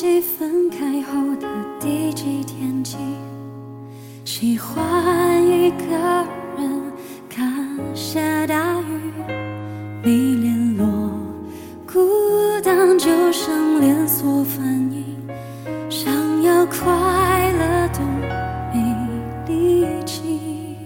记分开后的第几天起，喜欢一个人看下大雨，没联络，孤单就像连锁反应，想要快乐都没力气。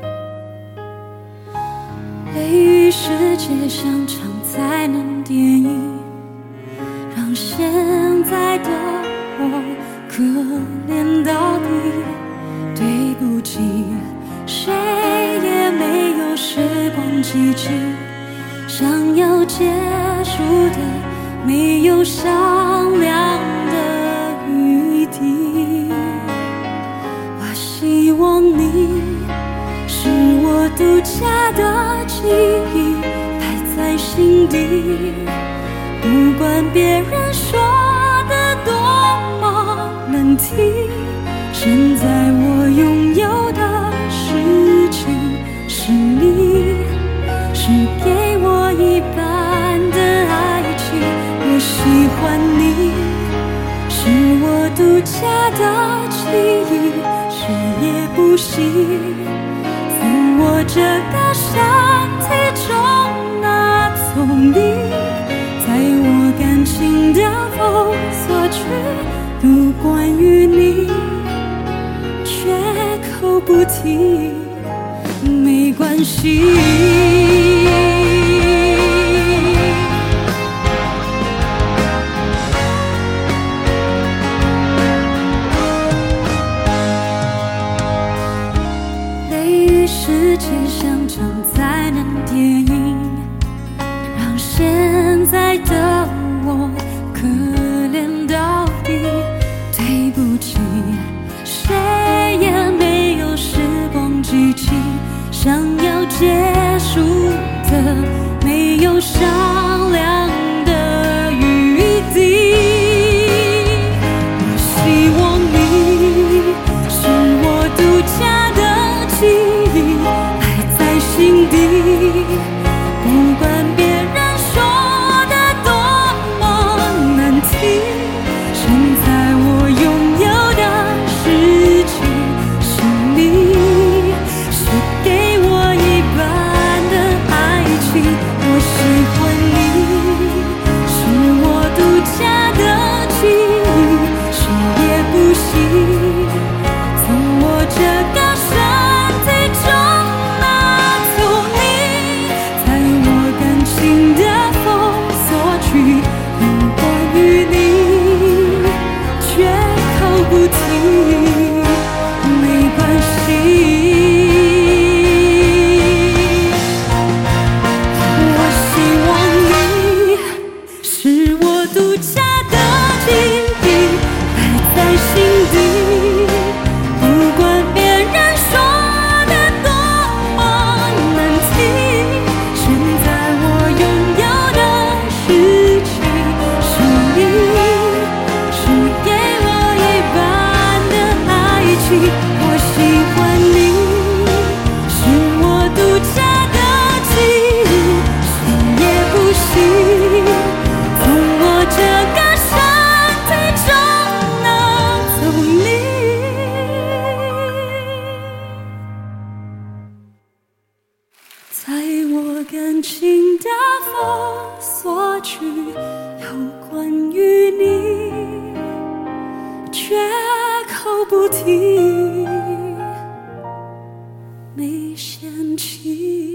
雷雨世界像场灾难电影，让现在的我可怜到底。对不起，谁也没有时光机器，想要结束的没有商量的余地。我希望你是我独家的记忆，摆在心底，不管别人说的多么难听。现在我拥有的事情是你，是给我一半的爱情。我喜欢你，是我独家的记忆，谁也不行从我这个身体中拿走你，在我感情的封锁区读关于你，绝口不提，没关系。雷雨世界像场灾难电影，让现在的我可怜到底。对不起，谁也没有时光机器，想要结束的没有商量的余地。我希望你是我独家的记忆，摆在心底，不管别人说的多么难听。现在我拥有的事情是你，是给我一半的爱情。我喜欢你，是我独家的记忆，谁也不行从我这个身体中拿走你，在我感情的封锁区有关于你，绝口不提，没关系。我希望你是我独家的记忆，摆在心底，不管别人说的多么难听。现在我拥有的事情是你，是给我一半的爱情。我喜欢你，是我独家的记忆，谁也不行从我这个身体中拿走你，在我感情的封锁区有关于你，绝口不提，没嫌弃。